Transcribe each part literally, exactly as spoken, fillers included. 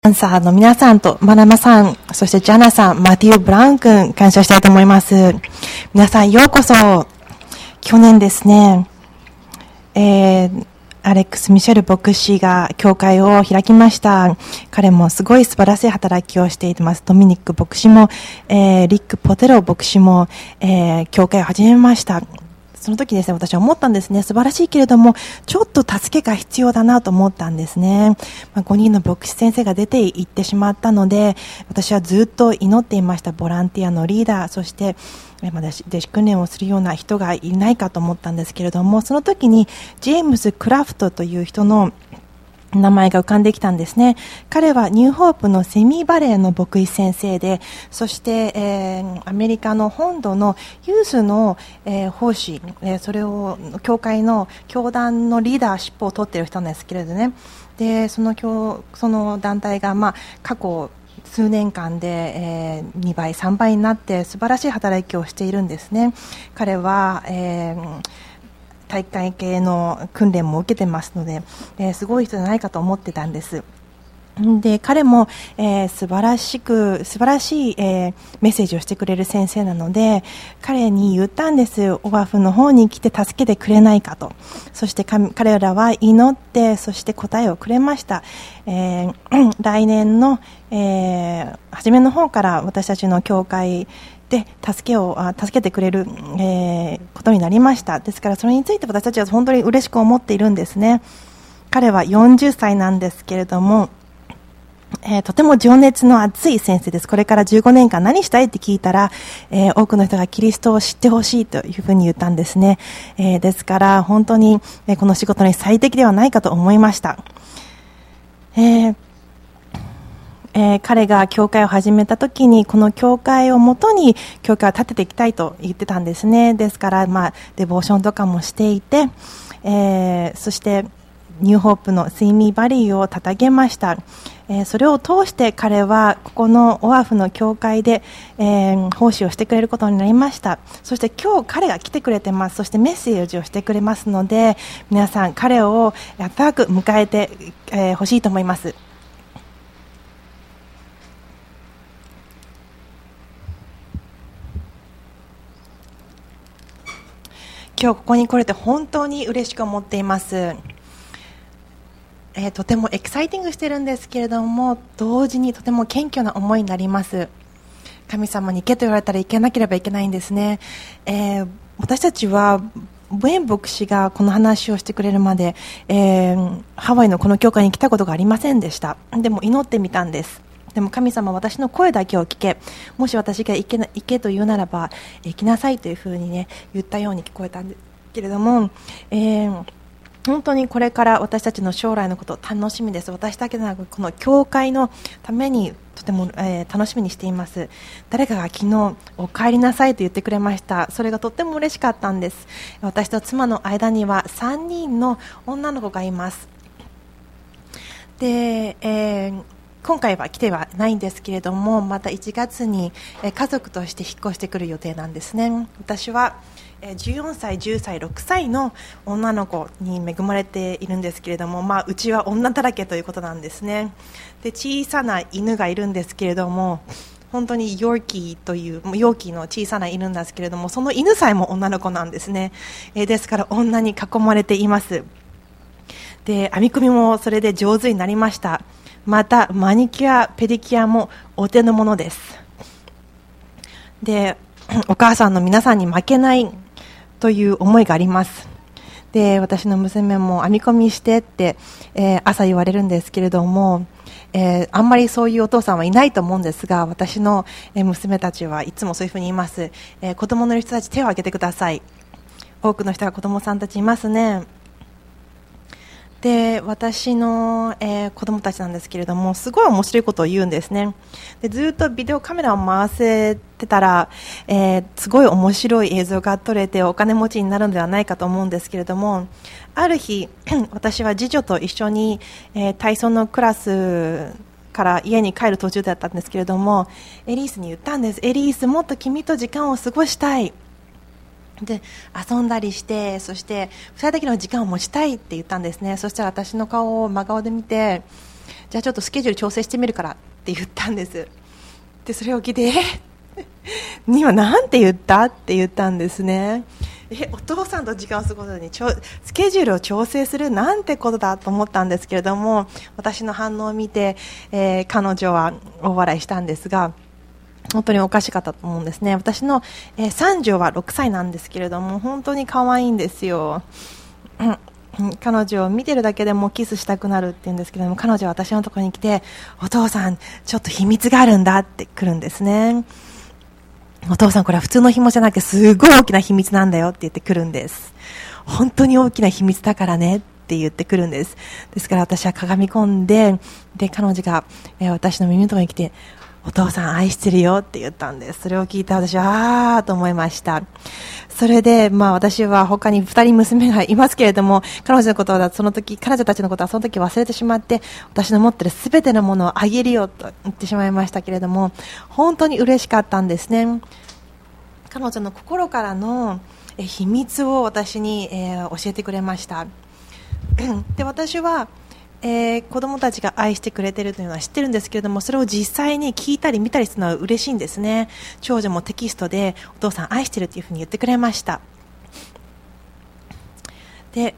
アンサーの皆さんとマナマさん、そしてジャナさん、マティオ・ブラウン君、感謝したいと思います。皆さんようこそ。去年ですね、えー、アレックス・ミシェル牧師が教会を開きました。彼もすごい素晴らしい働きをしています。ドミニック牧師も、えー、リック・ポテロ牧師も、えー、教会を始めました。その時ですね、私は思ったんですね。素晴らしいけれども、ちょっと助けが必要だなと思ったんですね。まあ、ごにんの牧師先生が出て行ってしまったので、私はずっと祈っていました。ボランティアのリーダー、そして、まあ、弟子訓練をするような人がいないかと思ったんですけれども、その時にジェームズ・クラフトという人の名前が浮かんできたんですね。彼はニューホープのセミバレーの牧師先生で、そして、えー、アメリカの本土のユースの、えー、奉仕、えー、それを教会の教団のリーダーシップを取っている人なんですけれどね。で、その教その団体が、まあ、過去数年間で、えー、にばいさんばいになって素晴らしい働きをしているんですね。彼は、えー体育会系の訓練も受けてますので、えー、すごい人じゃないかと思ってたんです。で、彼も、えー、素晴らしく素晴らしい、えー、メッセージをしてくれる先生なので、彼に言ったんです。オアフの方に来て助けてくれないかと。そして彼らは祈って、そして答えをくれました。えー、来年の、えー、初めの方から私たちの教会で助けをあ助けてくれる、えー、ことになりました。ですからそれについて私たちは本当に嬉しく思っているんですね。彼はよんじゅっさいなんですけれども、えー、とても情熱の熱い先生です。これからじゅうごねんかん何したいって聞いたら、えー、多くの人がキリストを知ってほしいというふうに言ったんですね。えー、ですから本当に、えー、この仕事に最適ではないかと思いました。えーえー、彼が教会を始めた時にこの教会をもとに教会を建てていきたいと言ってたんですね。ですから、まあ、デボーションとかもしていて、えー、そしてニューホープのスイミーバリーを掲げました。えー、それを通して彼はここのオアフの教会で、えー、奉仕をしてくれることになりました。そして今日彼が来てくれてます。そしてメッセージをしてくれますので、皆さん彼を温かく迎えてほ、えー、しいと思います。今日ここに来れて本当に嬉しく思っています。えー、とてもエキサイティングしているんですけれども、同時にとても謙虚な思いになります。神様に行けと言われたら行けなければいけないんですね。えー、私たちはウェン牧師がこの話をしてくれるまで、えー、ハワイのこの教会に来たことがありませんでした。でも祈ってみたんです。でも神様、私の声だけを聞け、もし私が行けな、行けと言うならば行きなさいというふうに、ね、言ったように聞こえたんですけれども、えー、本当にこれから私たちの将来のこと楽しみです。私だけでなくこの教会のためにとても、えー、楽しみにしています。誰かが昨日お帰りなさいと言ってくれました。それがとっても嬉しかったんです。私と妻の間にはさんにんの女の子がいます。で、えー今回は来てはないんですけれども、またいちがつに家族として引っ越してくる予定なんですね。私はじゅうよんさい、じゅっさい、ろくさいの女の子に恵まれているんですけれども、まあ、うちは女だらけということなんですね。で、小さな犬がいるんですけれども、本当にヨーキーというヨーキーの小さな犬なんですけれども、その犬さえも女の子なんですね。えですから女に囲まれています。で、編み込みもそれで上手になりました。またマニキュア、ペディキュアもお手の物です。で、お母さんの皆さんに負けないという思いがあります。で、私の娘も編み込みしてって、えー、朝言われるんですけれども、えー、あんまりそういうお父さんはいないと思うんですが、私の娘たちはいつもそういうふうに言います。えー、子供のいる人たち手を挙げてください。多くの人が子供さんたちいますね。で、私の、えー、子供たちなんですけれども、すごい面白いことを言うんですね。で、ずっとビデオカメラを回せてたら、えー、すごい面白い映像が撮れてお金持ちになるのではないかと思うんですけれども、ある日私は次女と一緒に、えー、体操のクラスから家に帰る途中だったんですけれども、エリースに言ったんです。エリース、もっと君と時間を過ごしたい。で、遊んだりして、そしてふたりだけの時間を持ちたいって言ったんですね。そしたら私の顔を真顔で見て、 じゃあちょっとスケジュール調整してみるからって言ったんです。でそれを聞いて、え今なんて言ったって言ったんですね。えお父さんと時間を過ごすのにスケジュールを調整するなんてことだと思ったんですけれども、私の反応を見て、えー、彼女は大笑いしたんですが、本当におかしかったと思うんですね。私の、えー、三女はろくさいなんですけれども、本当に可愛いんですよ。彼女を見てるだけでもキスしたくなるって言うんですけども、彼女は私のところに来て、お父さんちょっと秘密があるんだって来るんですね。お父さんこれは普通の紐じゃなくてすごい大きな秘密なんだよって言ってくるんです。本当に大きな秘密だからねって言ってくるんです。ですから私は鏡込んで、で彼女が、えー、私の耳のところに来て、お父さん愛してるよって言ったんです。それを聞いて私はあーと思いました。それで、まあ私は他に二人娘がいますけれども、彼女のことはその時、彼女たちのことはその時忘れてしまって、私の持っているすべてのものをあげるよと言ってしまいましたけれども、本当に嬉しかったんですね。彼女の心からの秘密を私に、えー、教えてくれました。で、私はえー、子供たちが愛してくれているというのは知ってるんですけれども、それを実際に聞いたり見たりするのは嬉しいんですね。長女もテキストでお父さん愛してるというふうに言ってくれました。で、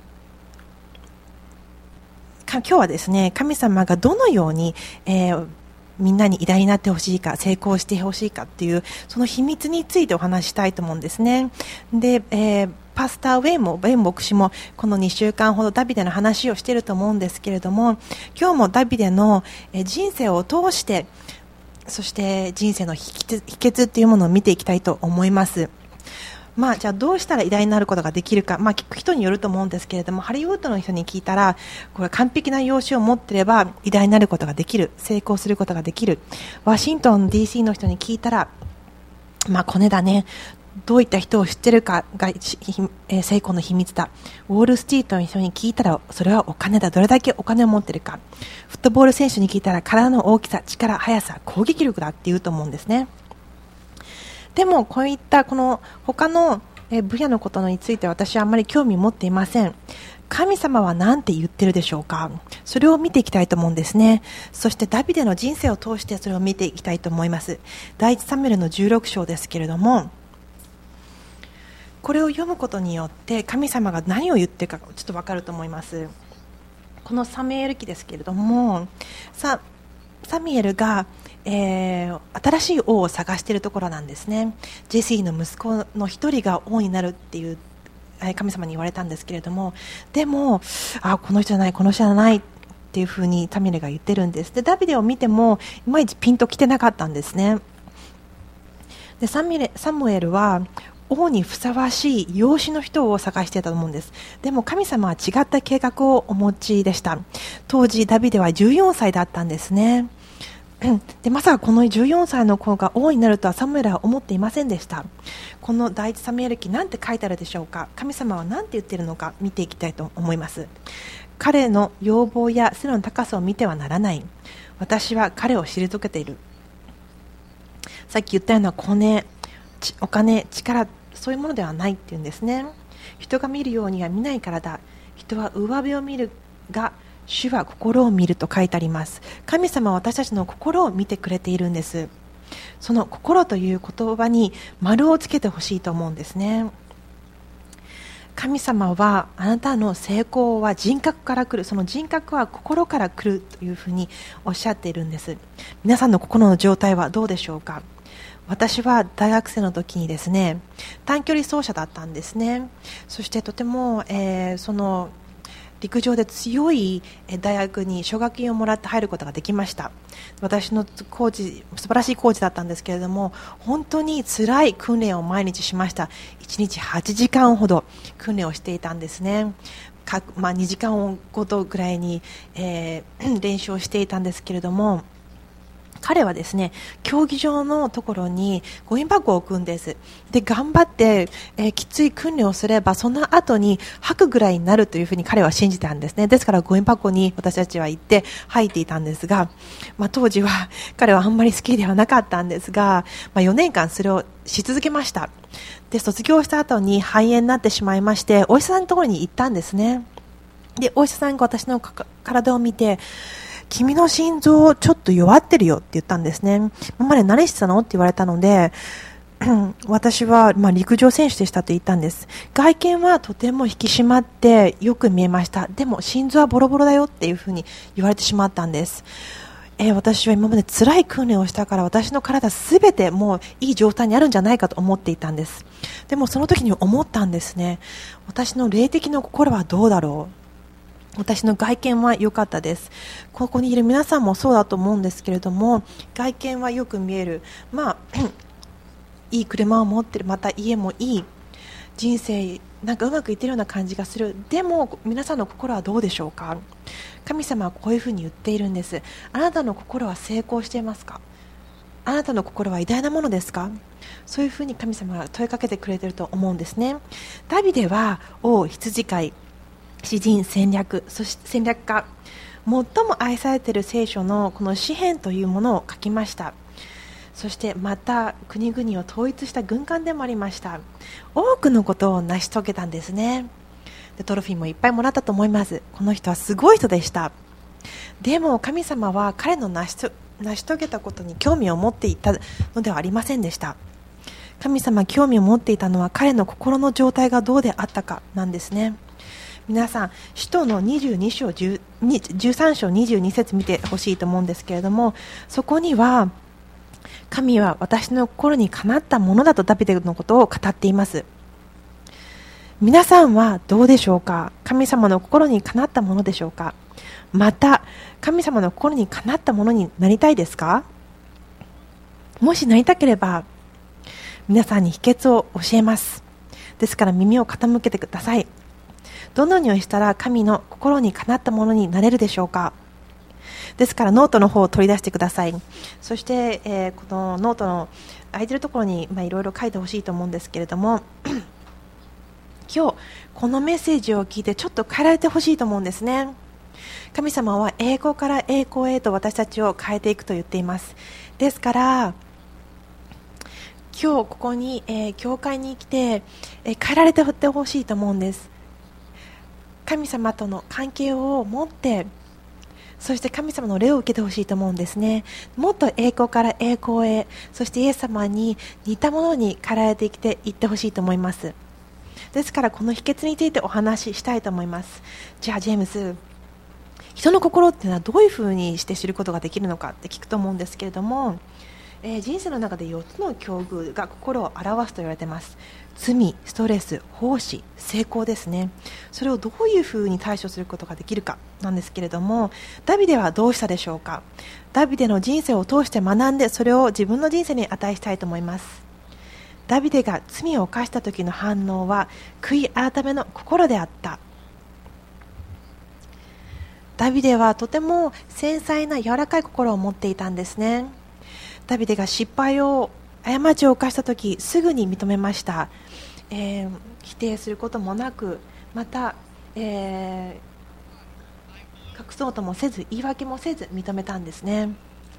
今日はですね、神様がどのように、えーみんなに偉大になってほしいか、成功してほしいかっていうその秘密についてお話したいと思うんですね。で、えー、パスターウェイもウェイ牧師もこのにしゅうかんほどダビデの話をしていると思うんですけれども、今日もダビデの人生を通して、そして人生の秘訣っていうものを見ていきたいと思います。まあ、じゃあどうしたら偉大になることができるか、まあ、聞く人によると思うんですけれども、ハリウッドの人に聞いたら、これ完璧な容姿を持っていれば偉大になることができる、成功することができる。ワシントン ディーシー の人に聞いたら、まあコネだね、どういった人を知ってるかが、えー、成功の秘密だ。ウォールストリートの人に聞いたら、それはお金だ、どれだけお金を持っているか。フットボール選手に聞いたら、体の大きさ、力、速さ、攻撃力だって言うと思うんですね。でもこういったこの他の分野のことについて私はあまり興味を持っていません。神様は何て言ってるでしょうか。それを見ていきたいと思うんですね。そしてダビデの人生を通してそれを見ていきたいと思います。第一サムエルのじゅうろく章ですけれども、これを読むことによって神様が何を言っているかちょっと分かると思います。このサムエル記ですけれども、ササミエルがえー、新しい王を探しているところなんですね。ジェシーの息子の一人が王になるっていう神様に言われたんですけれども、でもあこの人じゃないこの人じゃないっていうふうにサミエルが言ってるんです。でダビデを見てもいまいちピンときてなかったんですね。でサミレサムエルは王にふさわしい養子の人を探していたと思うんです。でも神様は違った計画をお持ちでした。当時ダビデはじゅうよんさいだったんですね。でまさかこのじゅうよんさいの子が王になるとはサムエルは思っていませんでした。この第一サムエル記なんて書いてあるでしょうか。神様は何て言っているのか見ていきたいと思います。彼の要望や背の高さを見てはならない。私は彼を退けている。さっき言ったようなコネ、お金、力、そういうものではないっていうんですね。人が見るようには見ないからだ。人は上辺を見るが主は心を見ると書いてあります。神様は私たちの心を見てくれているんです。その心という言葉に丸をつけてほしいと思うんですね。神様はあなたの成功は人格から来る、その人格は心から来るというふうにおっしゃっているんです。皆さんの心の状態はどうでしょうか。私は大学生の時にですね、短距離走者だったんですね。そしてとても、えー、その陸上で強い大学に奨学金をもらって入ることができました。私のコーチ、素晴らしいコーチだったんですけれども、本当に辛い訓練を毎日しました。いちにちはちじかんほど訓練をしていたんですね。かまあ、にじかんごとぐらいに、えー、練習をしていたんですけれども、彼はですね、競技場のところにゴミ箱を置くんです。で、頑張って、えー、きつい訓練をすればその後に吐くぐらいになるというふうに彼は信じたんですね。ですからゴミ箱に私たちは行って吐いていたんですが、まあ、当時は彼はあんまり好きではなかったんですが、まあ、よねんかんそれをし続けました。で、卒業した後に肺炎になってしまいまして、お医者さんのところに行ったんですね。で、お医者さんが私の体を見て、 君の心臓ちょっと弱ってるよって言ったんですね。今まで何してたのって言われたので、私は、まあ、陸上選手でしたと言ったんです。外見はとても引き締まってよく見えました。でも心臓はボロボロだよっていうふうに言われてしまったんです。えー、私は今まで辛い訓練をしたから私の体すべてもういい状態にあるんじゃないかと思っていたんです。でもその時に思ったんですね。私の霊的な心はどうだろう。私の外見は良かったです。ここにいる皆さんもそうだと思うんですけれども、外見はよく見える、まあいい車を持っている、また家もいい、人生なんかうまくいっているような感じがする。でも皆さんの心はどうでしょうか。神様はこういうふうに言っているんです。あなたの心は成功していますか。あなたの心は偉大なものですか。そういうふうに神様が問いかけてくれていると思うんですね。ダビデは王、羊飼い、詩人、戦略、そして戦略家、最も愛されている聖書のこの詩篇というものを書きました。そしてまた国々を統一した軍艦でもありました。多くのことを成し遂げたんですね。でトロフィーもいっぱいもらったと思います。この人はすごい人でした。でも神様は彼の成しと成し遂げたことに興味を持っていたのではありませんでした。神様が興味を持っていたのは彼の心の状態がどうであったかなんですね。皆さん、使徒のにじゅうに章じゅうさん章にじゅうに節見てほしいと思うんですけれども、そこには神は私の心にかなったものだとダビデのことを語っています。皆さんはどうでしょうか。神様の心にかなったものでしょうか。また神様の心にかなったものになりたいですか。もしなりたければ皆さんに秘訣を教えます。ですから耳を傾けてください。どのようにしたら神の心にかなったものになれるでしょうか。ですからノートの方を取り出してください。そして、えー、このノートの空いてるところにいろいろ書いてほしいと思うんですけれども今日このメッセージを聞いてちょっと変えられてほしいと思うんですね。神様は栄光から栄光へと私たちを変えていくと言っています。ですから今日ここに、えー、教会に来て、えー、変えられてほしいと思うんです。神様との関係を持って、そして神様の霊を受けてほしいと思うんですね。もっと栄光から栄光へ、そしてイエス様に似たものに変えられてきていってほしいと思います。ですからこの秘訣についてお話ししたいと思います。じゃあジェームス、人の心っていうのはどういうふうにして知ることができるのかって聞くと思うんですけれども、えー、人生の中でよっつの境遇が心を表すと言われています。罪、ストレス、奉仕、成功ですね。それをどういうふうに対処することができるかなんですけれども、ダビデはどうしたでしょうか。ダビデの人生を通して学んで、それを自分の人生に値したいと思います。ダビデが罪を犯した時の反応は悔い改めの心であった。ダビデはとても繊細な柔らかい心を持っていたんですね。ダビデが失敗を過ちを犯したときすぐに認めました。えー、否定することもなく、また、えー、隠そうともせず言い訳もせず認めたんですね。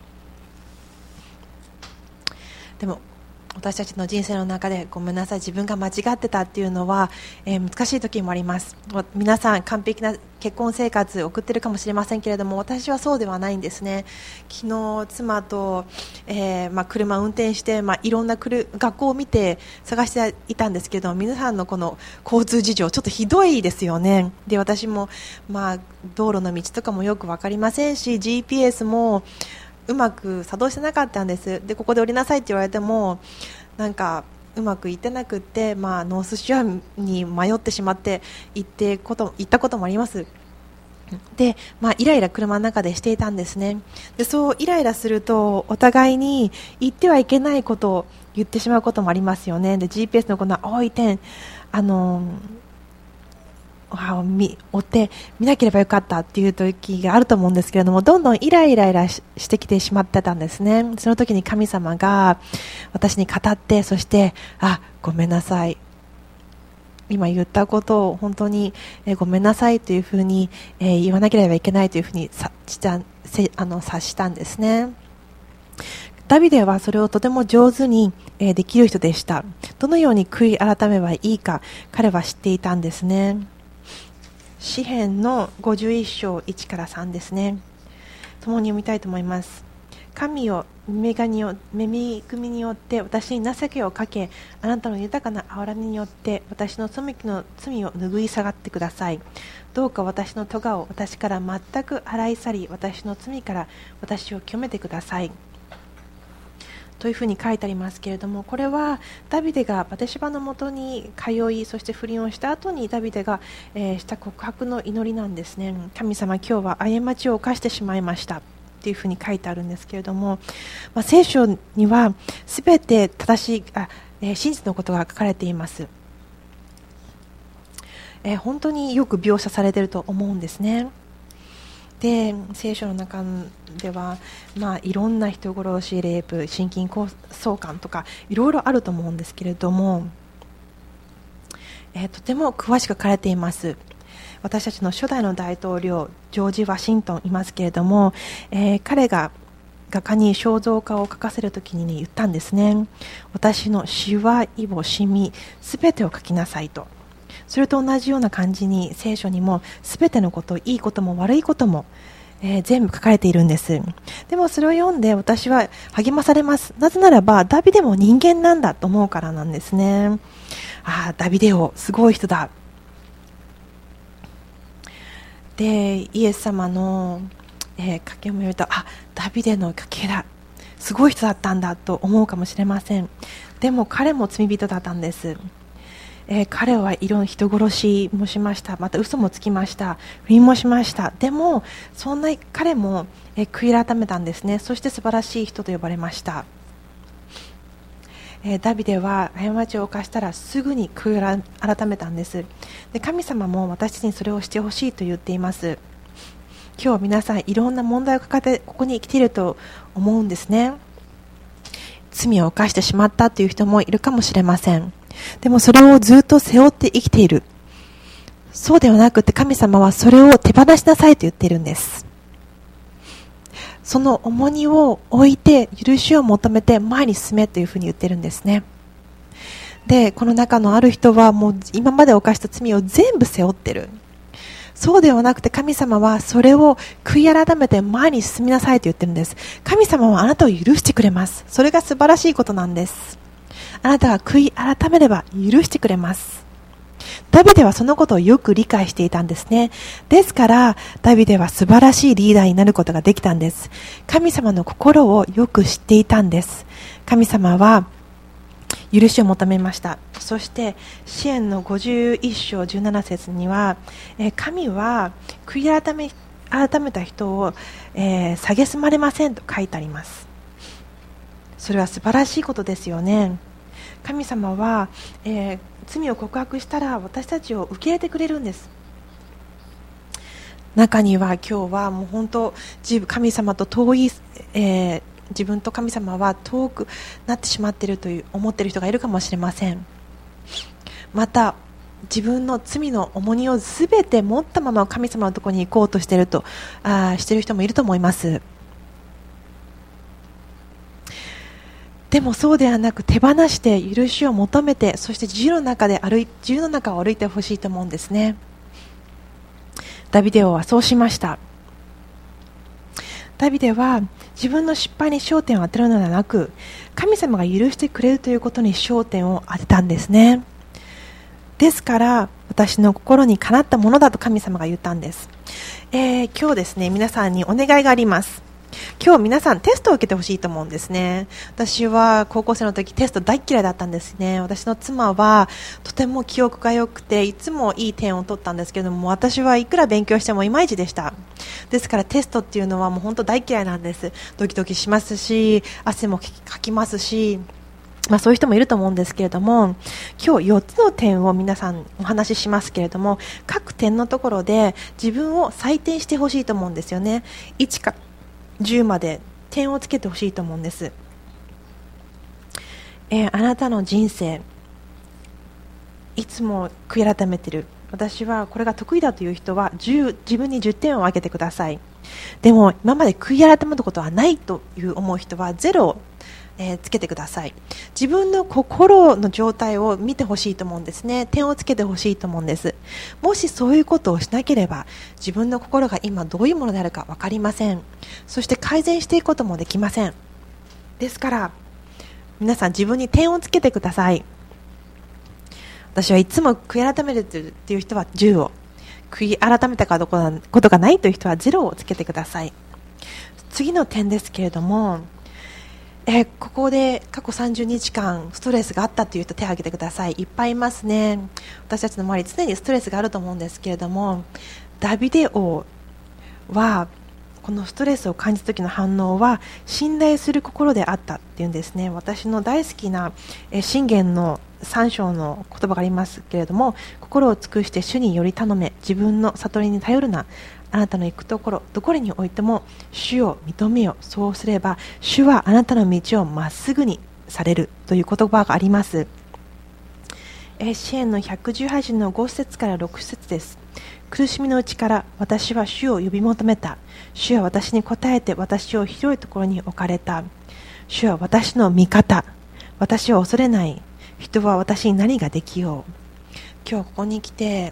でも私たちの人生の中でごめんなさい、自分が間違ってたっていうのは、えー、難しい時もあります。皆さん完璧な結婚生活を送っているかもしれませんけれども、私はそうではないんですね。昨日妻と、えーまあ、車を運転して、まあ、いろんな学校を見て探していたんですけど、皆さんのこの交通事情ちょっとひどいですよね。で私も、まあ、道路の道とかもよく分かりませんし、 ジーピーエス もうまく作動してなかったんです。でここで降りなさいって言われてもなんかうまくいってなくって、まあ、ノースショアに迷ってしまって行ってこと行ったこともあります。で、まあ、イライラ車の中でしていたんですね。でそうイライラするとお互いに言ってはいけないことを言ってしまうこともありますよね。で ジーピーエス のこの青い点あのを見追って見なければよかったっていう時があると思うんですけれども、どんどんイライライラ し, してきてしまってたんですね。その時に神様が私に語って、そしてあごめんなさい、今言ったことを本当に、えー、ごめんなさいというふうに、えー、言わなければいけないというふうにさしたせあの察したんですね。ダビデはそれをとても上手に、えー、できる人でした。どのように悔い改めばいいか彼は知っていたんですね。詩編のごじゅういっ章いちからさんですね。 共に読みたいと思います。神よ、恵みによって私に情けをかけ、あなたの豊かな憐れみによって私の背きの罪を拭い下がってください。どうか私の咎を私から全く洗い去り、私の罪から私を清めてください。というふうに書いてありますけれども、これはダビデがバテシバのもとに通い、そして不倫をした後にダビデが、えー、した告白の祈りなんですね。神様、今日は過ちを犯してしまいましたというふうに書いてあるんですけれども、まあ、聖書にはすべて正しいあ、えー、真実のことが書かれています。えー、本当によく描写されていると思うんですね。で、聖書の中では、まあ、いろんな人殺し、レイプ、心筋梗塞とかいろいろあると思うんですけれども、えー、とても詳しく書かれています。私たちの初代の大統領ジョージ・ワシントンいますけれども、えー、彼が画家に肖像画を描かせるときに、ね、言ったんですね。私のシワ、イボ、シミすべてを描きなさいと。それと同じような感じに聖書にもすべてのこと、いいことも悪いことも、えー、全部書かれているんです。でもそれを読んで私は励まされます。なぜならばダビデも人間なんだと思うからなんですね。ああ、ダビデ王すごい人だ。で、イエス様の、えー、家系を見ると、あ、ダビデの家系だ、すごい人だったんだと思うかもしれません。でも彼も罪人だったんです。えー、彼はいろんな人殺しもしました。また嘘もつきました。不倫もしました。でもそんな彼も、えー、悔い改めたんですね。そして素晴らしい人と呼ばれました。えー、ダビデは過ちを犯したらすぐに悔い改めたんです。で、神様も私たちにそれをしてほしいと言っています。今日皆さんいろんな問題を抱えてここに来ていると思うんですね。罪を犯してしまったという人もいるかもしれません。でもそれをずっと背負って生きている。そうではなくて神様はそれを手放しなさいと言っているんです。その重荷を置いて許しを求めて前に進めというふうに言っているんですね。で、この中のある人はもう今まで犯した罪を全部背負っている。そうではなくて神様はそれを悔い改めて前に進みなさいと言っているんです。神様はあなたを許してくれます。それが素晴らしいことなんです。あなたが悔い改めれば許してくれます。ダビデはそのことをよく理解していたんですね。ですからダビデは素晴らしいリーダーになることができたんです。神様の心をよく知っていたんです。神様は許しを求めました。そして詩篇のごじゅういっ章じゅうなな節には、え神は悔い改め、改めた人を、えー、蔑まれませんと書いてあります。それは素晴らしいことですよね。神様は、えー、罪を告白したら私たちを受け入れてくれるんです。中には今日はもう本当神様と遠い、えー、自分と神様は遠くなってしまっているという思っている人がいるかもしれません。また自分の罪の重荷をすべて持ったまま神様のところに行こうとしているとあしている人もいると思います。でもそうではなく手放して許しを求めて、そして自由の中で歩い自由の中を歩いてほしいと思うんですね。ダビデ王はそうしました。ダビデは自分の失敗に焦点を当てるのではなく、神様が許してくれるということに焦点を当てたんですね。ですから私の心にかなったものだと神様が言ったんです。えー、今日ですね、皆さんにお願いがあります。今日皆さんテストを受けてほしいと思うんですね。私は高校生の時テスト大嫌いだったんですね。私の妻はとても記憶が良くていつもいい点を取ったんですけども、私はいくら勉強してもいまいちでした。ですからテストっていうのはもう本当大嫌いなんです。ドキドキしますし、汗もかきますし、まあ、そういう人もいると思うんですけれども、今日よっつの点を皆さんお話ししますけれども、各点のところで自分を採点してほしいと思うんですよね。いちかじゅうまで点をつけてほしいと思うんです。えー、あなたの人生いつも悔い改めている、私はこれが得意だという人はじゅう自分にじゅってんをあげてください。 でも今まで悔い改めたことはないという思う人はゼロを、えー、つけてください。自分の心の状態を見てほしいと思うんですね。点をつけてほしいと思うんです。もしそういうことをしなければ自分の心が今どういうものであるか分かりません。そして改善していくこともできません。ですから皆さん自分に点をつけてください。私はいつも悔い改めるという人はじゅうを、悔い改めたことがないという人はゼロをつけてください。次の点ですけれども、えー、ここで過去さんじゅうにちかんストレスがあったという人手を挙げてください。いっぱいいますね。私たちの周り常にストレスがあると思うんですけれども、ダビデ王はこのストレスを感じた時の反応は信頼する心であったっていうんですね。私の大好きな箴言のさん章の言葉がありますけれども、心を尽くして主により頼め、自分の悟りに頼るな、あなたの行くところどこにおいても主を認めよ、そうすれば主はあなたの道をまっすぐにされるという言葉があります。詩篇のひゃくじゅうはちのご節からろく節です。苦しみのうちから私は主を呼び求めた。主は私に答えて私を広いところに置かれた。主は私の味方。私は恐れない。人は私に何ができよう。今日ここに来て、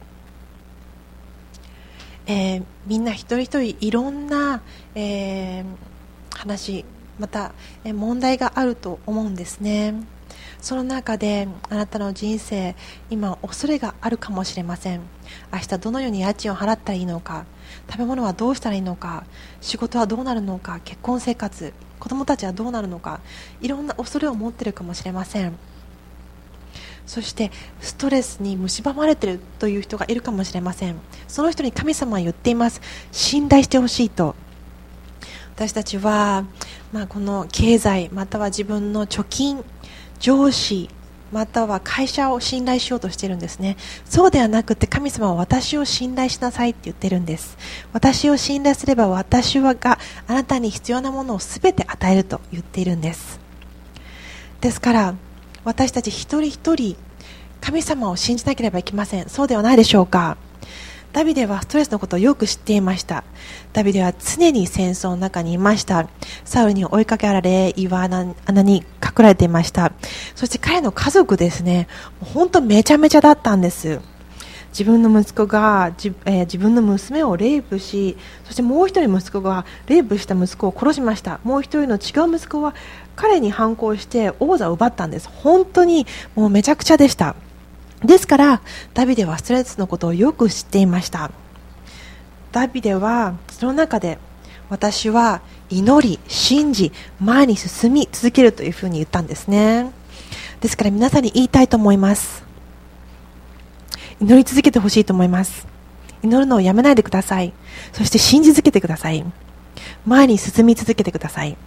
えー、みんな一人一人いろんな、えー、話、また、えー、問題があると思うんですね。その中であなたの人生、今恐れがあるかもしれません。明日どのように家賃を払ったらいいのか、食べ物はどうしたらいいのか、仕事はどうなるのか、結婚生活、子供たちはどうなるのか、いろんな恐れを持っているかもしれません。そしてストレスに蝕まれているという人がいるかもしれません。その人に神様は言っています。信頼してほしいと。私たちは、まあ、この経済または自分の貯金、上司または会社を信頼しようとしているんですね。そうではなくて、神様は私を信頼しなさいって言っているんです。私を信頼すれば私はがあなたに必要なものをすべて与えると言っているんです。ですから私たち一人一人神様を信じなければいけません。そうではないでしょうか。ダビデはストレスのことをよく知っていました。ダビデは常に戦争の中にいました。サウルに追いかけられ、岩穴に隠られていました。そして彼の家族ですね、本当めちゃめちゃだったんです。自分の息子が 自,、えー、自分の娘をレイプし、そしてもう一人息子がレイプした息子を殺しました。もう一人の違う息子は彼に反抗して王座を奪ったんです。本当にもうめちゃくちゃでした。ですからダビデはストレスのことをよく知っていました。ダビデはその中で、私は祈り、信じ、前に進み続けるというふうに言ったんですね。ですから皆さんに言いたいと思います。祈り続けてほしいと思います。祈るのをやめないでください。そして信じ続けてください。前に進み続けてください。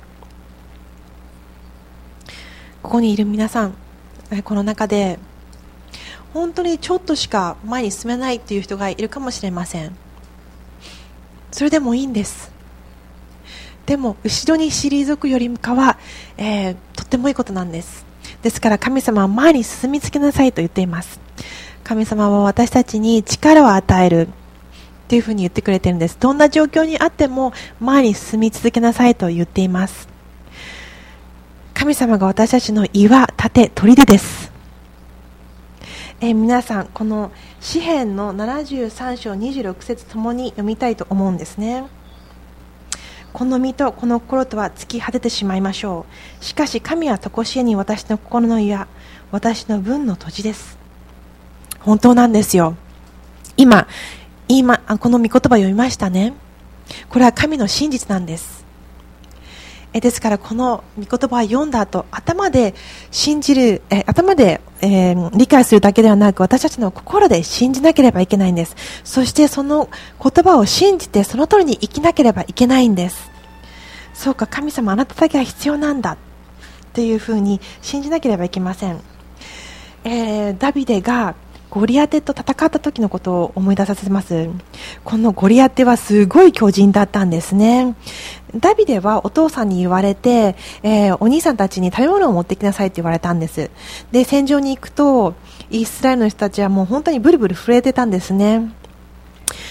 ここにいる皆さん、この中で本当にちょっとしか前に進めないという人がいるかもしれません。それでもいいんです。でも後ろに退くよりかは、えー、とってもいいことなんです。ですから神様は前に進み続けなさいと言っています。神様は私たちに力を与えるというふうに言ってくれているんです。どんな状況にあっても前に進み続けなさいと言っています。神様が私たちの岩、盾、砦です。えー、皆さんこの詩編のななじゅうさん章にじゅうろく節ともに読みたいと思うんですね。この身とこの心とは尽き果ててしまいましょう。しかし神は常しえに私の心の岩、私の分の土地です。本当なんですよ。今今この御言葉を読みましたね。これは神の真実なんです。えですからこの御言葉を読んだ後、頭で信じる、え頭で、えー、理解するだけではなく、私たちの心で信じなければいけないんです。そしてその言葉を信じてその通りに生きなければいけないんです。そうか、神様あなただけが必要なんだというふうに信じなければいけません。えー、ダビデがゴリアテと戦った時のことを思い出させます。このゴリアテはすごい巨人だったんですね。ダビデはお父さんに言われて、えー、お兄さんたちに食べ物を持ってきなさいって言われたんです。で、戦場に行くとイスラエルの人たちはもう本当にブルブル震えてたんですね。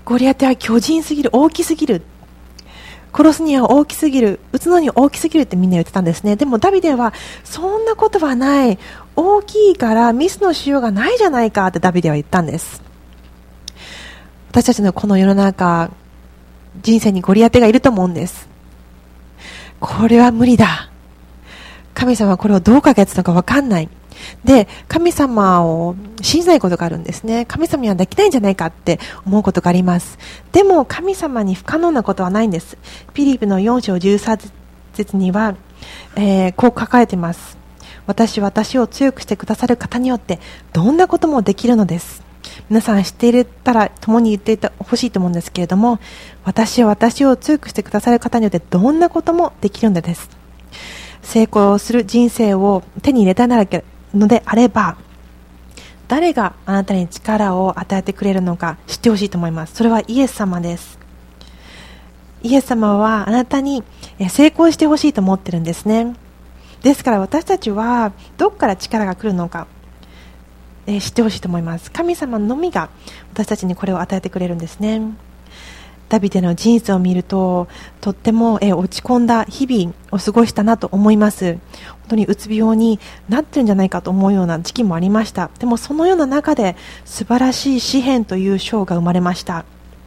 ゴリアテは巨人すぎる、大きすぎる、殺すには大きすぎる、撃つのに大きすぎるってみんな言ってたんですね。でもダビデはそんなことはない、大きいからミスのしようがないじゃないかってダビデは言ったんです。私たちのこの世の中、人生にゴリアテがいると思うんです。これは無理だ、神様はこれをどう解決するのか分かんない。で、神様を信じないことがあるんですね。神様にはできないんじゃないかって思うことがあります。でも神様に不可能なことはないんです。ピリピのよん章じゅうさん節には、えー、こう書かれています。私は私を強くしてくださる方によってどんなこともできるのです。皆さん知っていたら共に言っていてほしいと思うんですけれども、私は私を強くしてくださる方によってどんなこともできるのです。成功する人生を手に入れたいのであれば、誰があなたに力を与えてくれるのか知ってほしいと思います。それはイエス様です。イエス様はあなたに成功してほしいと思っているんですね。ですから私たちはどこから力が来るのか、えー、知ってほしいと思います。神様のみが私たちにこれを与えてくれるんですね。ダビデの人生を見るととっても、えー、落ち込んだ日々を過ごしたなと思います。本当にうつ病になってるんじゃないかと思うような時期もありました。でもそのような中で素晴らしい詩篇という章が生まれました。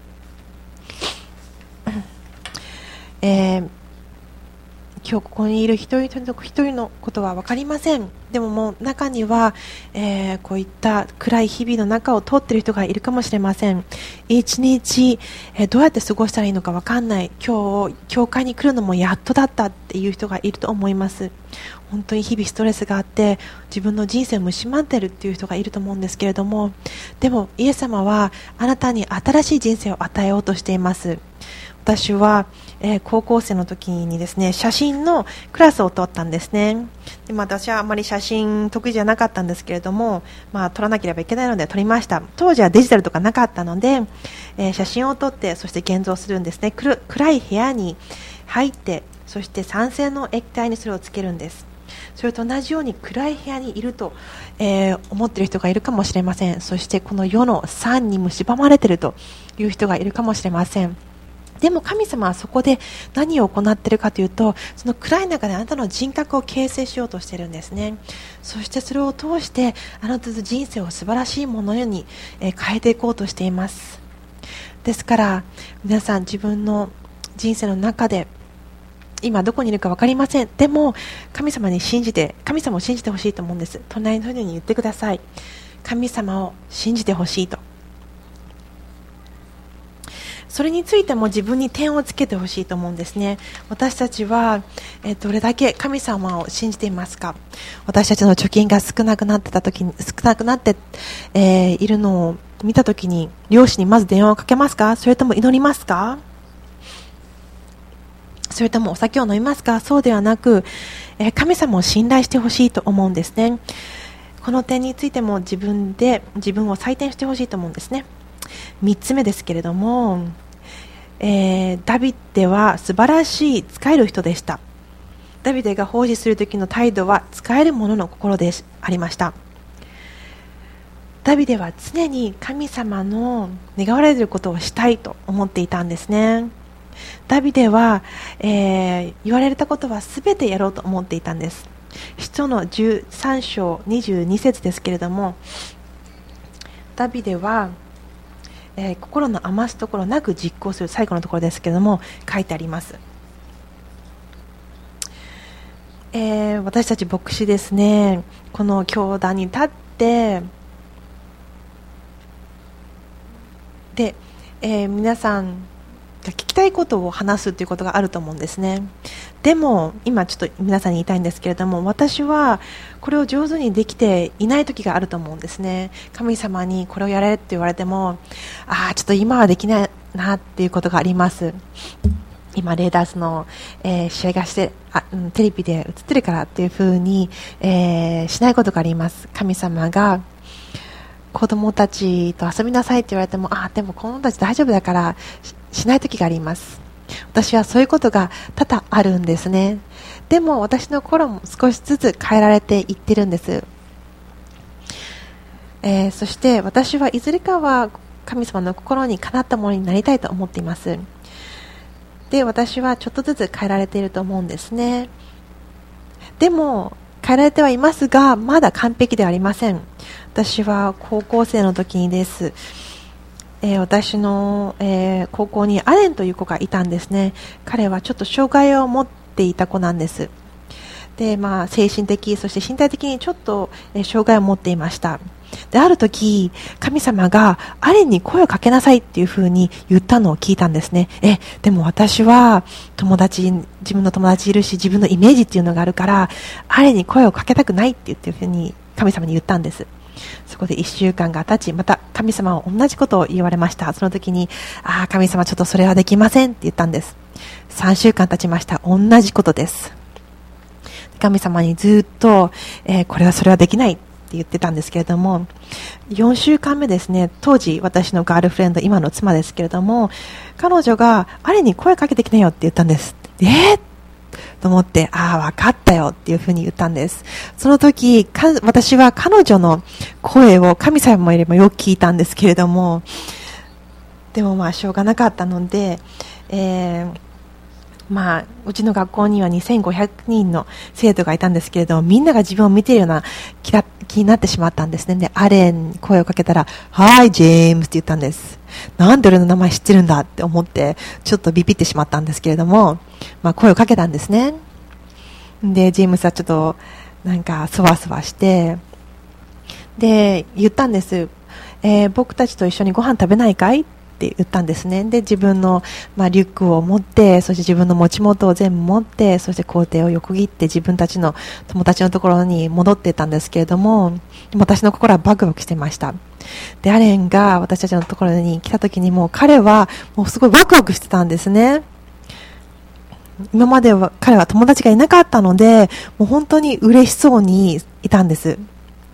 えー今日ここにいる一人一人のことは分かりません。でももう中には、えー、こういった暗い日々の中を通っている人がいるかもしれません。一日、えー、どうやって過ごしたらいいのか分かんない。今日教会に来るのもやっとだったっていう人がいると思います。本当に日々ストレスがあって自分の人生を蝕んでいるっていう人がいると思うんですけれども、でもイエス様はあなたに新しい人生を与えようとしています。私は、えー、高校生の時にですね、写真のクラスを取ったんですね。で、まあ、私はあまり写真得意じゃなかったんですけれども、まあ、撮らなければいけないので撮りました。当時はデジタルとかなかったので、えー、写真を撮ってそして現像するんですね。暗い部屋に入って、そして酸性の液体にそれをつけるんです。それと同じように暗い部屋にいると、えー、思っている人がいるかもしれません。そしてこの世の酸に蝕まれているという人がいるかもしれません。でも神様はそこで何を行っているかというと、その暗い中であなたの人格を形成しようとしているんですね。そしてそれを通してあなたの人生を素晴らしいものに変えていこうとしています。ですから皆さん自分の人生の中で今どこにいるか分かりません。でも神様に信じて神様を信じてほしいと思うんです。隣の人に言ってください。神様を信じてほしいと。それについても自分に点をつけてほしいと思うんですね。私たちは、えー、どれだけ神様を信じていますか。私たちの貯金が少なくなってた時に少なくなって、えー、いるのを見た時に漁師にまず電話をかけますか。それとも祈りますか。それともお酒を飲みますか。そうではなく、えー、神様を信頼してほしいと思うんですね。この点についても自分で自分を採点してほしいと思うんですね。みっつめですけれども、えー、ダビデは素晴らしい仕える人でした。ダビデが奉仕する時の態度は仕える者の心でありました。ダビデは常に神様の願われることをしたいと思っていたんですね。ダビデは、えー、言われたことは全てやろうと思っていたんです。使徒のじゅうさん章にじゅうに節ですけれども、ダビデはえー、心の余すところなく実行する、最後のところですけれども書いてあります。えー、私たち牧師ですね、この教壇に立ってで、えー、皆さんが聞きたいことを話すということがあると思うんですね。でも今ちょっと皆さんに言いたいんですけれども、私はこれを上手にできていない時があると思うんですね。神様にこれをやれって言われても、ああちょっと今はできないなっていうことがあります。今レーダースの、えー、試合がしてあ、うん、テレビで映ってるからっていう風に、えー、しないことがあります。神様が子供たちと遊びなさいって言われても、あでも子供たち大丈夫だからし、しない時があります。私はそういうことが多々あるんですね。でも私の心も少しずつ変えられていってるんです。えー、そして私はいずれかは神様の心にかなったものになりたいと思っています。で、私はちょっとずつ変えられていると思うんですね。でも変えられてはいますが、まだ完璧ではありません。私は高校生の時にです、えー、私の、えー、高校にアレンという子がいたんですね。彼はちょっと障害を持っていた子なんです。で、まあ、精神的、そして身体的にちょっと、えー、障害を持っていました。で、ある時、神様がアレンに声をかけなさいっていう風に言ったのを聞いたんですね。え、でも私は友達、自分の友達いるし、自分のイメージっていうのがあるから、アレンに声をかけたくないって言っていう風に神様に言ったんです。そこでいっしゅうかんが経ち、また神様は同じことを言われました。その時に、ああ、神様ちょっとそれはできませんって言ったんです。さんしゅうかん経ちました。同じことです。神様にずっと、えー、これはそれはできないって言ってたんですけれども、よんしゅうかんめですね、当時私のガールフレンド、今の妻ですけれども、彼女があれに声かけてきなよって言ったんです。えーと思って、ああ、わかったよっていうふうに言ったんです。その時、か私は彼女の声を神様よりもよく聞いたんですけれども、でもまあしょうがなかったので、えーまあ、うちの学校にはにせんごひゃくにんの生徒がいたんですけれども、みんなが自分を見ているような気が気になってしまったんですね。で、アレンに声をかけたら、はいジェームスって言ったんです。なんで俺の名前知ってるんだって思ってちょっとビビってしまったんですけれども、まあ、声をかけたんですね。でジェームスはちょっとなんかそわそわしてで言ったんです、えー、僕たちと一緒にご飯食べないかいって言ったんですね。で自分の、まあ、リュックを持って、そして自分の持ち物を全部持って、そして校庭を横切って自分たちの友達のところに戻っていたんですけれども、私の心はバクバクしていました。でアレンが私たちのところに来た時にもう彼はもうすごいワクワクしてたんですね。今までは彼は友達がいなかったので、もう本当に嬉しそうにいたんです。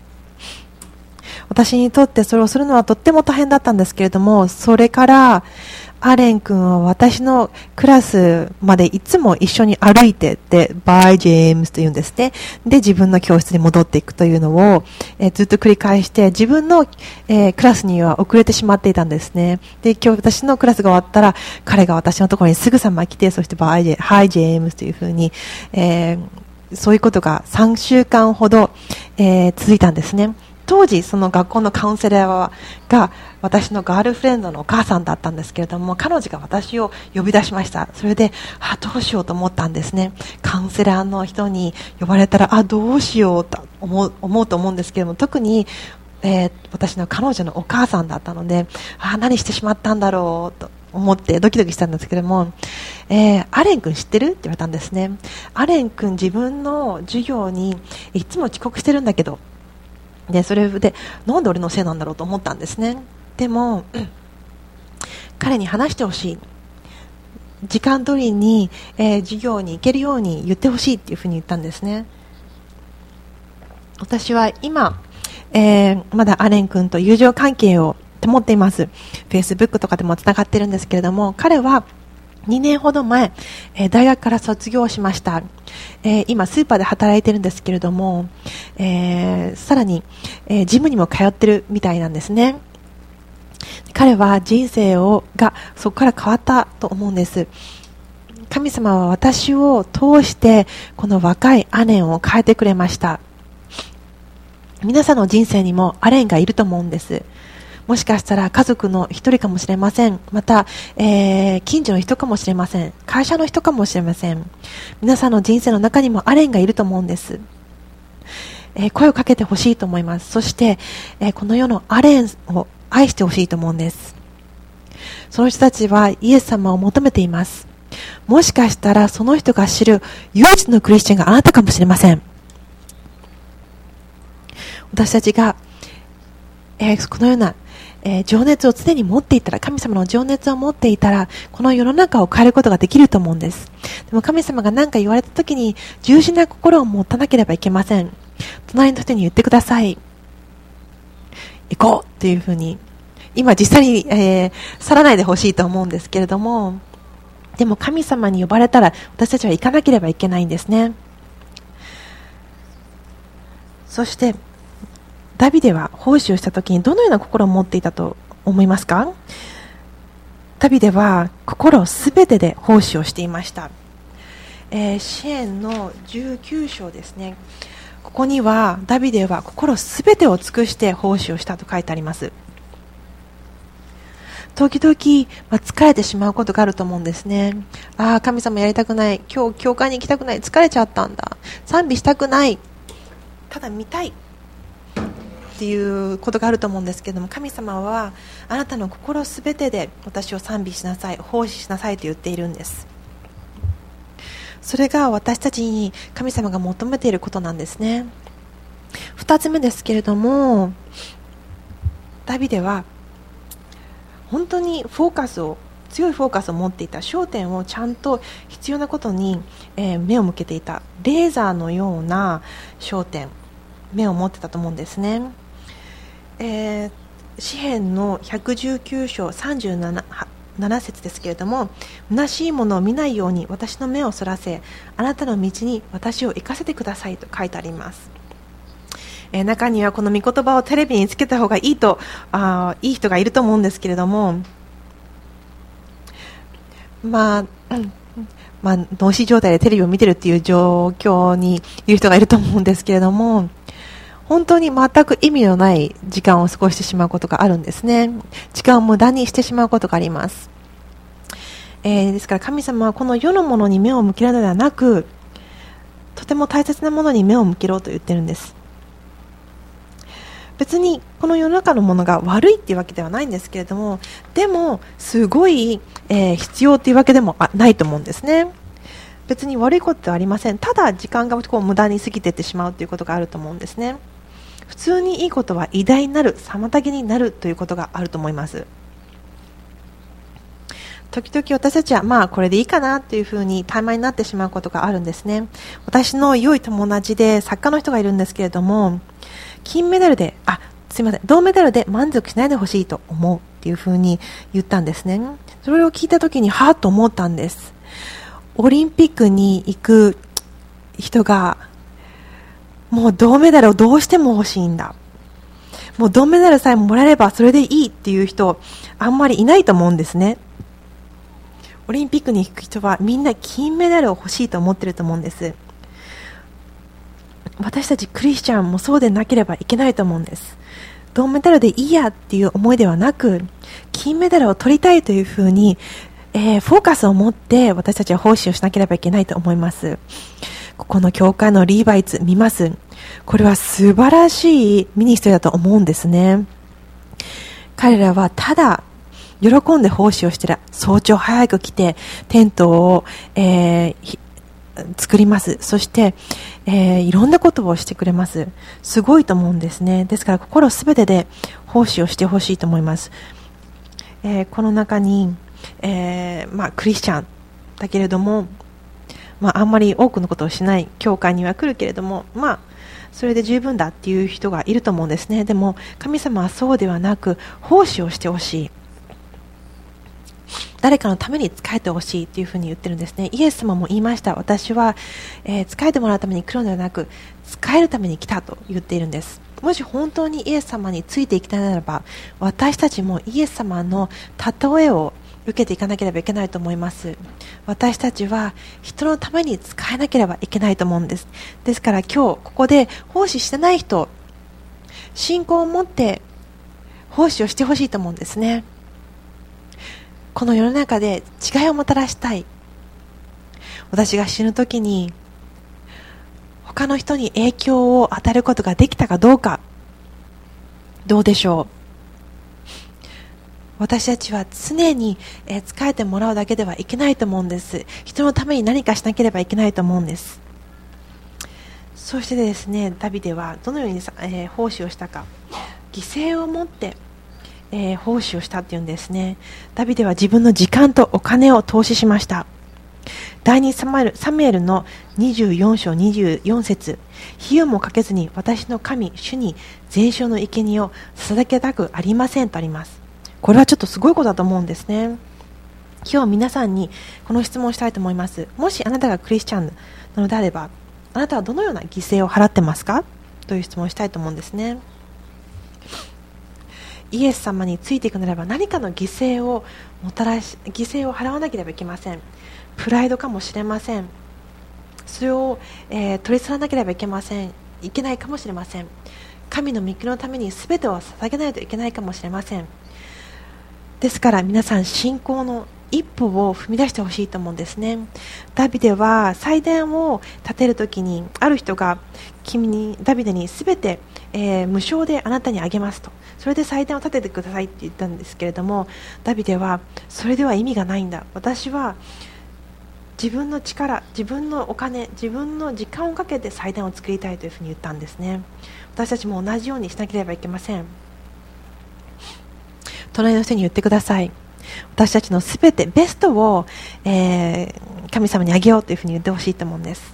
私にとってそれをするのはとっても大変だったんですけれども、それからアレン君は私のクラスまでいつも一緒に歩いてで、バイジェームスと言うんですね。で自分の教室に戻っていくというのを、えー、ずっと繰り返して、自分の、えー、クラスには遅れてしまっていたんですね。で今日私のクラスが終わったら彼が私のところにすぐさま来て、そしてバイジェハイジェームスというふうに、えー、そういうことがさんしゅうかんほど、えー、続いたんですね。当時その学校のカウンセラーが私のガールフレンドのお母さんだったんですけれども、彼女が私を呼び出しました。それであどうしようと思ったんですね。カウンセラーの人に呼ばれたらあどうしようと思う、思うと思うんですけれども、特に、えー、私の彼女のお母さんだったので、あ何してしまったんだろうと思ってドキドキしたんですけれども、えー、アレン君知ってるって言われたんですね。アレン君自分の授業にいつも遅刻してるんだけど、でそれでなんで俺のせいなんだろうと思ったんですね。でも、うん、彼に話してほしい、時間通りに、えー、授業に行けるように言ってほしいっていうふうに言ったんですね。私は今、えー、まだアレン君と友情関係を保っています。 Facebook とかでもつながってるんですけれども、彼はにねんほど前、えー、大学から卒業しました。えー、今スーパーで働いてるんですけれども、えー、さらに、えー、ジムにも通ってるみたいなんですね。彼は人生をがそこから変わったと思うんです。神様は私を通してこの若いアレンを変えてくれました。皆さんの人生にもアレンがいると思うんです。もしかしたら家族の一人かもしれません。また、えー、近所の人かもしれません。会社の人かもしれません。皆さんの人生の中にもアレンがいると思うんです。えー、声をかけてほしいと思います。そして、えー、この世のアレンを愛してほしいと思うんです。その人たちはイエス様を求めています。もしかしたらその人が知る唯一のクリスチャンがあなたかもしれません。私たちが、えー、このようなえー、情熱を常に持っていたら、神様の情熱を持っていたら、この世の中を変えることができると思うんです。でも神様が何か言われたときに純真な心を持たなければいけません。隣の人に言ってください。行こうというふうに、今実際に、えー、去らないでほしいと思うんですけれども、でも神様に呼ばれたら私たちは行かなければいけないんですね。そしてダビデは奉仕をしたときにどのような心を持っていたと思いますか？ダビデは心すべてで奉仕をしていました。えー、詩編のじゅうきゅう章ですね。ここにはダビデは心すべてを尽くして奉仕をしたと書いてあります。時々、まあ、疲れてしまうことがあると思うんですね。ああ、神様やりたくない、今日教会に行きたくない、疲れちゃったんだ、賛美したくない、ただ見たいっていうことがあると思うんですけれども、神様はあなたの心すべてで私を賛美しなさい、奉仕しなさいと言っているんです。それが私たちに神様が求めていることなんですね。二つ目ですけれども、ダビデは本当にフォーカスを強いフォーカスを持っていた、焦点をちゃんと必要なことに、えー、目を向けていた、レーザーのような焦点、目を持ってたと思うんですね。えー、詩編のひゃくじゅうきゅう章さんじゅうなな節ですけれども、虚しいものを見ないように私の目をそらせ、あなたの道に私を行かせてくださいと書いてあります。えー、中にはこの御言葉をテレビにつけた方がいいとあいい人がいると思うんですけれども、まあ、うんまあ、脳死状態でテレビを見てるっていう状況にいる人がいると思うんですけれども、本当に全く意味のない時間を過ごしてしまうことがあるんですね。時間を無駄にしてしまうことがあります。えー、ですから神様はこの世のものに目を向けるのではなく、とても大切なものに目を向けろと言ってるんです。別にこの世の中のものが悪いっていうわけではないんですけれども、でもすごい、えー、必要っていうわけでもないと思うんですね。別に悪いことはありません。ただ時間がこう無駄に過ぎていってしまうということがあると思うんですね。普通にいいことは偉大になる、妨げになるということがあると思います。時々私たちはまあこれでいいかなというふうに怠慢になってしまうことがあるんですね。私の良い友達で作家の人がいるんですけれども、金メダルで、あ、すいません、銅メダルで満足しないでほしいと思うっていうふうに言ったんですね。それを聞いたときにはぁと思ったんです。オリンピックに行く人がもう銅メダルをどうしても欲しいんだ、もう銅メダルさえもらえればそれでいいっていう人あんまりいないと思うんですね。オリンピックに行く人はみんな金メダルを欲しいと思っていると思うんです。私たちクリスチャンもそうでなければいけないと思うんです。銅メダルでいいやっていう思いではなく、金メダルを取りたいというふうに、えー、フォーカスを持って私たちは奉仕をしなければいけないと思います。ここの教会のリーバイツ見ます。これは素晴らしいミニストリーだと思うんですね。彼らはただ喜んで奉仕をしてら、早朝早く来てテントを、えー、作ります。そして、えー、いろんなことをしてくれます。すごいと思うんですね。ですから心すべてで奉仕をしてほしいと思います。えー、この中に、えーまあ、クリスチャンだけれども、まあ、あんまり多くのことをしない教会には来るけれども、まあ、それで十分だっていう人がいると思うんですね。でも神様はそうではなく、奉仕をしてほしい、誰かのために仕えてほしいというふうに言ってるんですね。イエス様も言いました。私は、えー、仕えてもらうために来るのではなく、仕えるために来たと言っているんです。もし本当にイエス様についていきたいならば、私たちもイエス様の例えを受けていかなければいけないと思います。私たちは人のために仕えなければいけないと思うんです。ですから今日ここで奉仕してない人、信仰を持って奉仕をしてほしいと思うんですね。この世の中で違いをもたらしたい。私が死ぬ時に他の人に影響を与えることができたかどうか、どうでしょう。私たちは常に仕えてもらうだけではいけないと思うんです。人のために何かしなければいけないと思うんです。そしてですね、ダビデはどのように、えー、奉仕をしたか、犠牲を持ってえー、奉仕をしたっていうんですね。ダビデは自分の時間とお金を投資しました。第二サムエル、サムエルのにじゅうよん章にじゅうよん節、費用もかけずに私の神主に全焼の生贄を捧げたくありませんとあります。これはちょっとすごいことだと思うんですね。今日皆さんにこの質問をしたいと思います。もしあなたがクリスチャンなのであれば、あなたはどのような犠牲を払ってますかという質問をしたいと思うんですね。 イエス様についていくならば何かの犠牲をもたらし犠牲を払わなければいけません。プライドかもしれません。それを、えー、取り去らなければいけませんいけないかもしれません。神の御国のために全てを捧げないといけないかもしれません。ですから皆さん信仰の一歩を踏み出してほしいと思うんですね。ダビデは祭壇を建てるときにある人が君にダビデに全て、えー、無償であなたにあげますと、それで祭壇を建ててくださいって言ったんですけれども、ダビデはそれでは意味がないんだ、私は自分の力、自分のお金、自分の時間をかけて祭壇を作りたいというふうに言ったんですね。私たちも同じようにしなければいけません。隣の人に言ってください。私たちのすべてベストを、えー、神様にあげようというふうに言ってほしいと思うんです。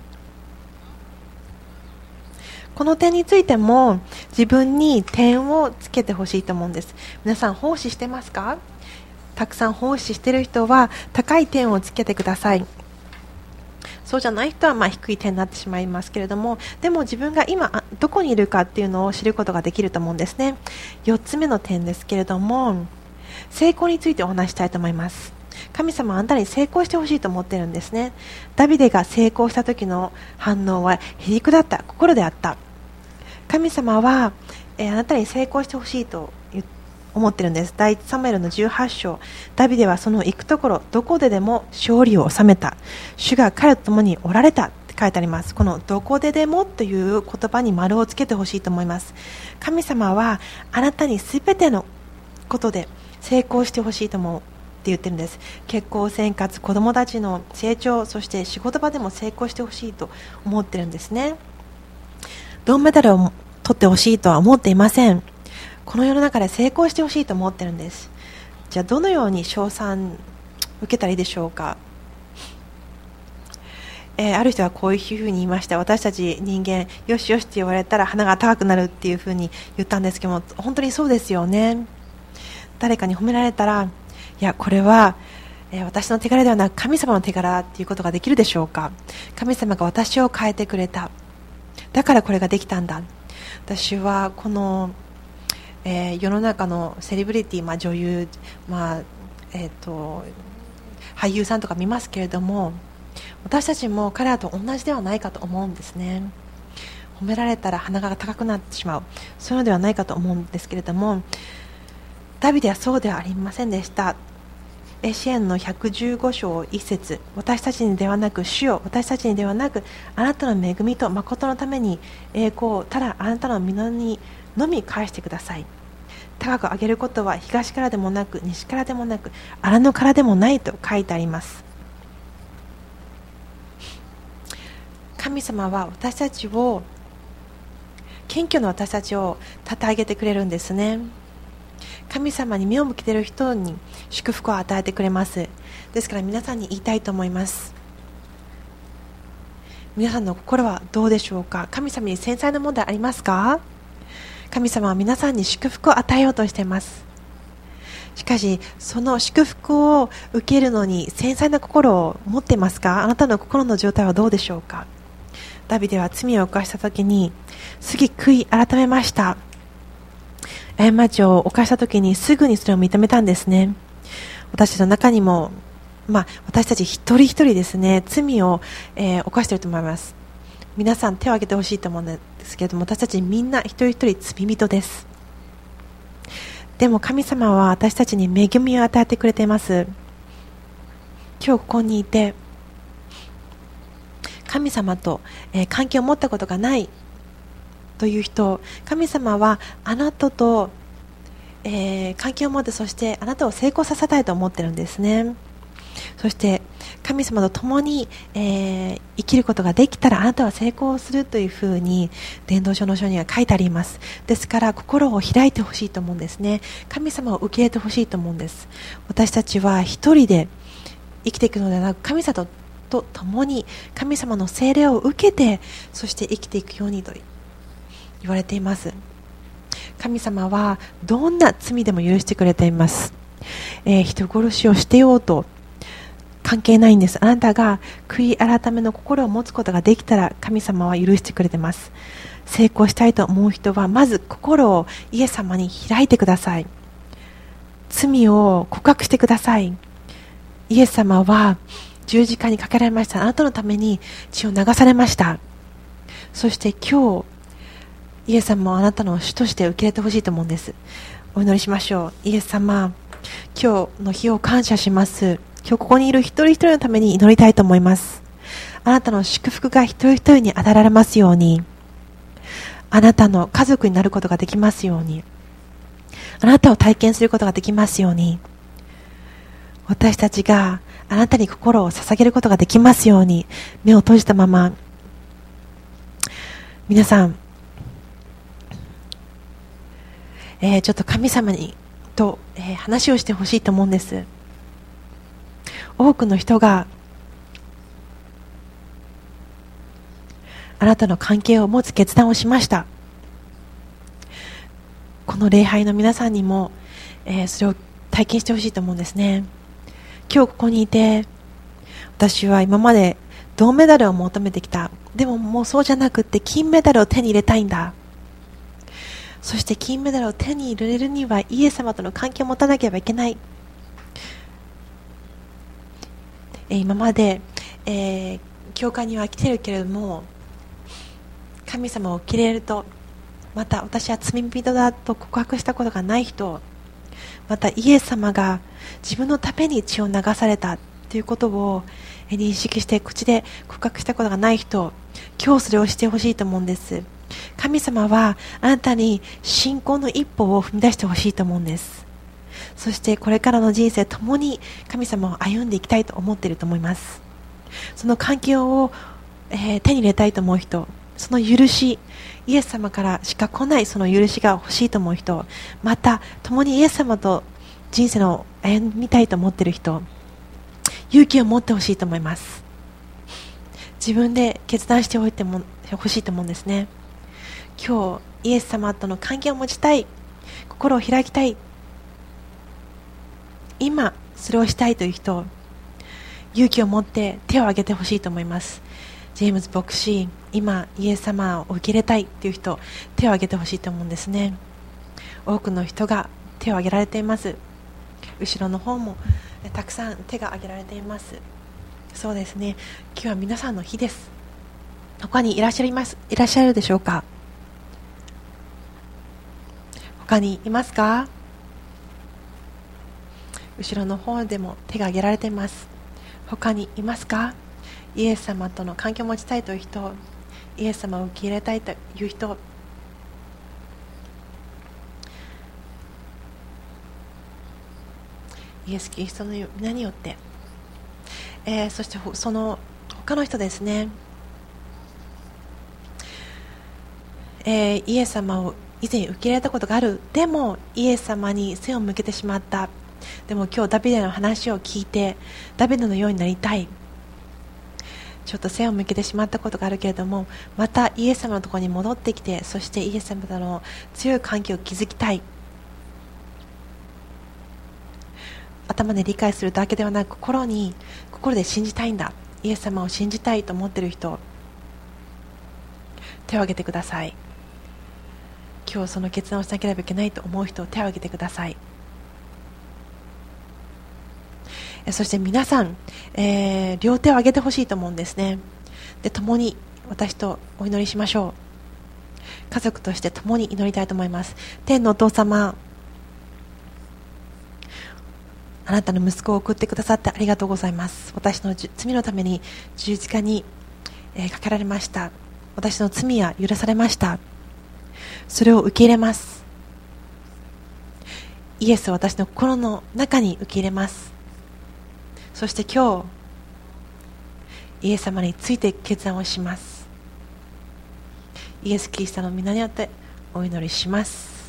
この点についても自分に点をつけてほしいと思うんです。皆さん奉仕してますか？たくさん奉仕している人は高い点をつけてください。そうじゃない人はまあ低い点になってしまいますけれども、でも自分が今どこにいるかっていうのを知ることができると思うんですね。よっつめの点ですけれども、成功についてお話したいと思います。神様はあなたに成功してほしいと思っているんですね。ダビデが成功した時の反応はへりくだった心であった。神様は、えー、あなたに成功してほしいと思っているんです。第一サムエルのじゅうはち章、ダビデはその行くところどこででも勝利を収めた、主が彼と共におられたって書いてあります。このどこででもという言葉に丸をつけてほしいと思います。神様はあなたにすべてのことで成功してほしいと思うって言ってるんです。結婚生活、子供たちの成長、そして仕事場でも成功してほしいと思ってるんですね。銅メダルを取ってほしいとは思っていません。この世の中で成功してほしいと思ってるんです。じゃあどのように称賛受けたらいいでしょうか。えー、ある人はこういうふうに言いました。私たち人間、よしよしって言われたら鼻が高くなるっていうふうに言ったんですけども、本当にそうですよね。誰かに褒められたら、いやこれは、えー、私の手柄ではなく神様の手柄っていうことができるでしょうか。神様が私を変えてくれた、だからこれができたんだ。私はこの、えー、世の中のセレブリティ、まあ、女優、まあえー、と俳優さんとか見ますけれども、私たちも彼らと同じではないかと思うんですね。褒められたら鼻が高くなってしまう、そういうのではないかと思うんですけれども、ダビデはそうではありませんでした。エシエンのひゃくじゅうご章いっ節、私たちにではなく主よ、私たちにではなくあなたの恵みと誠のために栄光をただあなたの御にのみ返してください。高く上げることは東からでもなく西からでもなく荒野からでもないと書いてあります。神様は私たちを、謙虚な私たちを立て上げてくれるんですね。神様に目を向けている人に祝福を与えてくれます。ですから皆さんに言いたいと思います。皆さんの心はどうでしょうか。神様に繊細なものでありますか。神様は皆さんに祝福を与えようとしています。しかしその祝福を受けるのに繊細な心を持っていますか。あなたの心の状態はどうでしょうか。ダビデは罪を犯したときにすぐ悔い改めました。過ちを犯したときにすぐにそれを認めたんですね。私たちの中にも、まあ、私たち一人一人ですね、罪を、えー、犯していると思います。皆さん手を挙げてほしいと思うんですけれども、私たちみんな一人一人罪人です。でも神様は私たちに恵みを与えてくれています。今日ここにいて神様と、えー、関係を持ったことがないという人、神様はあなたと、えー、関係を持って、そしてあなたを成功させたいと思っているんですね。そして神様と共に、えー、生きることができたらあなたは成功するというふうに伝道書の書には書いてあります。ですから心を開いてほしいと思うんですね。神様を受け入れてほしいと思うんです。私たちは一人で生きていくのではなく、神様と共に神様の聖霊を受けて、そして生きていくようにと言われています。神様はどんな罪でも許してくれています。えー、人殺しをしてようと、 関係ないんです。あなたが悔い改めの心を持つことができたら、神様は許してくれてます。成功したいと思う人は、まず心をイエス様に開いてください。罪を告白してください。イエス様は十字架にかけられました。あなたのために血を流されました。そして今日、イエス様をあなたの主として受け入れてほしいと思うんです。お祈りしましょう。イエス様、今日の日を感謝します。今日ここにいる一人一人のために祈りたいと思います。あなたの祝福が一人一人に与えられますように、あなたの家族になることができますように、あなたを体験することができますように、私たちがあなたに心を捧げることができますように、目を閉じたまま、皆さん、えー、ちょっと神様にと、えー、話をしてほしいと思うんです。多くの人があなたの関係を持つ決断をしました。この礼拝の皆さんにも、えー、それを体験してほしいと思うんですね。今日ここにいて、私は今まで銅メダルを求めてきた。でももうそうじゃなくって金メダルを手に入れたいんだ。そして金メダルを手に入れるにはイエス様との関係を持たなければいけない。えー、今まで、えー、教会には来てるけれども、神様を受け入れると、また私は罪人だと告白したことがない人、またイエス様が自分のために血を流されたということを認識して口で告白したことがない人、今日それをしてほしいと思うんです。神様はあなたに信仰の一歩を踏み出してほしいと思うんです。そしてこれからの人生共に神様を歩んでいきたいと思っていると思います。その環境を、えー、手に入れたいと思う人、その許し、イエス様からしか来ないその許しが欲しいと思う人、また共にイエス様と人生を歩みたいと思っている人、勇気を持ってほしいと思います。自分で決断しておいても欲しいと思うんですね。今日イエス様との関係を持ちたい、心を開きたい、今それをしたいという人、勇気を持って手を挙げてほしいと思います。ジェームズ牧師、今イエス様を受け入れたいという人、手を挙げてほしいと思うんですね。多くの人が手を挙げられています。後ろの方もたくさん手が挙げられています。そうですね、今日は皆さんの日です。他にいらっしゃいます、いらっしゃるでしょうか。他にいますか。後ろの方でも手が挙げられています。他にいますか。イエス様との関係を持ちたいという人、イエス様を受け入れたいという人、イエス・キリストの皆によって、えー、そしてその他の人ですね、えー、イエス様を以前受け入れたことがある、でもイエス様に背を向けてしまった、でも今日ダビデの話を聞いてダビデのようになりたい、ちょっと背を向けてしまったことがあるけれども、またイエス様のところに戻ってきて、そしてイエス様との強い関係を築きたい、頭で理解するだけではなく心に心で信じたいんだ、イエス様を信じたいと思っている人、手を挙げてください。今日その決断をしなければいけないと思う人を手を挙げてください。そして皆さん、えー、両手を挙げてほしいと思うんですね。で、共に私とお祈りしましょう。家族として共に祈りたいと思います。天のお父様、あなたの息子を送ってくださってありがとうございます。私の罪のために十字架に、えー、かけられました。私の罪は許されました。それを受け入れます。イエスを私の心の中に受け入れます。そして今日イエス様について決断をします。イエス・キリストの皆によってお祈りします。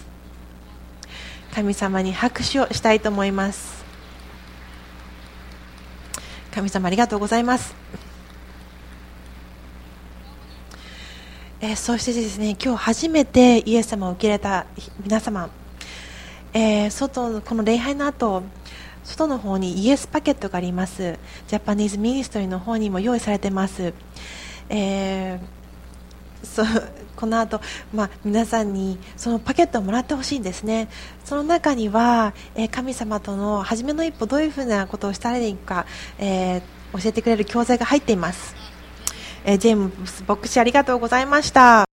神様に拍手をしたいと思います。神様ありがとうございます。えー、そしてですね、今日初めてイエス様を受け入れた皆様、 えー、外のこの礼拝の後、外の方にイエスパケットがあります。ジャパニーズミニストリーの方にも用意されています。えー、そこの後、まあ、皆さんにそのパケットをもらってほしいんですね。その中には、えー、神様との初めの一歩、どういうふうなことをしたらいいか、えー、教えてくれる教材が入っています。えー、ジェームス牧師、ありがとうございました。